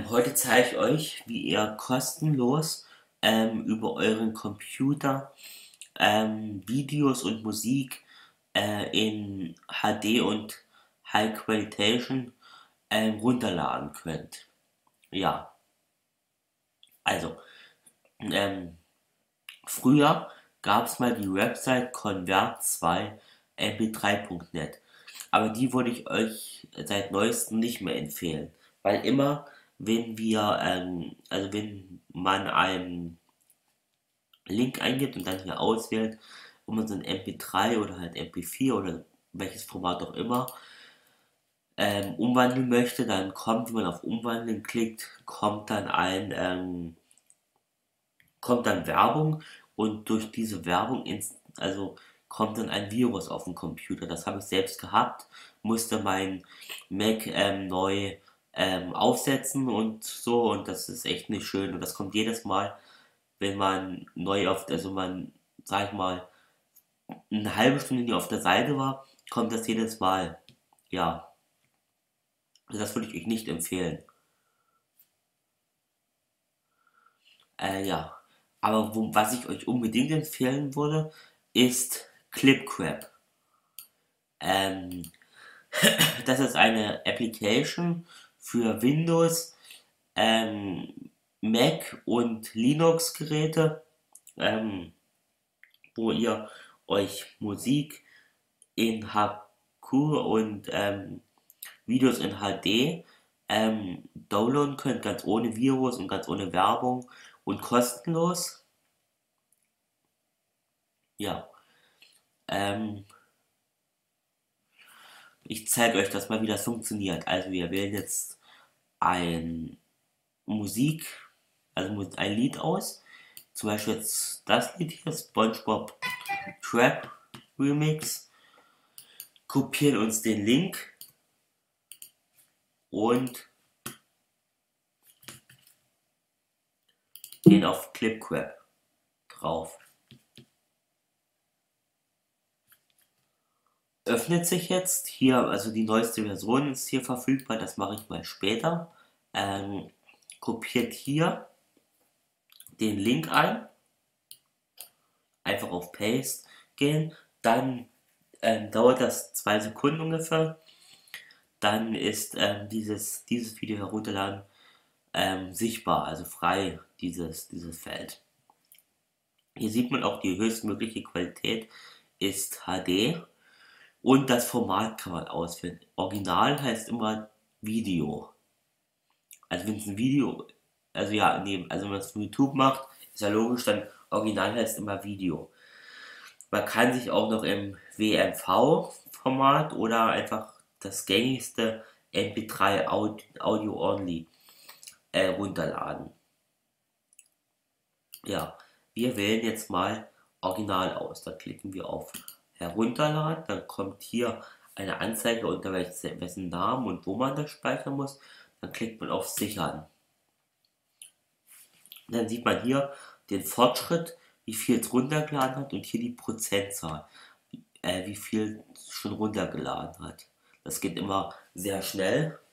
Heute zeige ich euch, wie ihr kostenlos über euren Computer Videos und Musik in HD und High Qualitation runterladen könnt. Ja, also ähm, früher gab es mal die Website convert2mp3.net, aber die würde ich euch seit neuestem nicht mehr empfehlen, weil immer, wenn man einen Link eingibt und dann hier auswählt, ob man so ein MP3 oder halt MP4 oder welches Format auch immer umwandeln möchte, dann kommt, wenn man auf Umwandeln klickt, kommt dann Werbung und durch diese Werbung kommt dann ein Virus auf den Computer. Das habe ich selbst gehabt, musste mein Mac neu aufsetzen und so, und das ist echt nicht schön, und das kommt jedes Mal, wenn man neu sag ich mal, eine halbe Stunde nicht auf der Seite war, kommt das jedes Mal. Ja, also das würde ich euch nicht empfehlen. Ja, aber was ich euch unbedingt empfehlen würde, ist ClipCrap. Ähm, Das ist eine Application für Windows, ähm, Mac und Linux-Geräte, ähm, wo ihr euch Musik in HQ und Videos in HD downloaden könnt, ganz ohne Virus und ganz ohne Werbung und kostenlos. Ja, ähm, ich zeige euch das mal, wie das funktioniert. Also wir wählen jetzt ein Musik, ein Lied aus. Zum Beispiel jetzt das Lied hier, SpongeBob Trap Remix. Kopieren uns den Link und gehen auf ClipCrap drauf. Öffnet sich jetzt hier, also die neueste Version ist hier verfügbar, das mache ich mal später. Ähm, Kopiert hier den Link ein, einfach auf Paste gehen, dann dauert das 2 Sekunden ungefähr, dann ist dieses Video herunterladen sichtbar, also frei, dieses Feld. Hier sieht man auch, die höchstmögliche Qualität ist HD. Und das Format kann man auswählen. Original heißt immer Video. Also wenn es ein Video, also ja, nee, also wenn man es von YouTube macht, ist ja logisch, dann Original heißt immer Video. Man kann sich auch noch im WMV-Format oder einfach das gängigste MP3 Audio Only runterladen. Ja, wir wählen jetzt mal Original aus. Dann klicken wir auf Herunterladen. Dann kommt hier eine Anzeige, unter wessen Namen und wo man das speichern muss. Dann klickt man auf Sichern. Dann sieht man hier den Fortschritt, wie viel es runtergeladen hat, und hier die Prozentzahl, wie viel es schon runtergeladen hat. Das geht immer sehr schnell.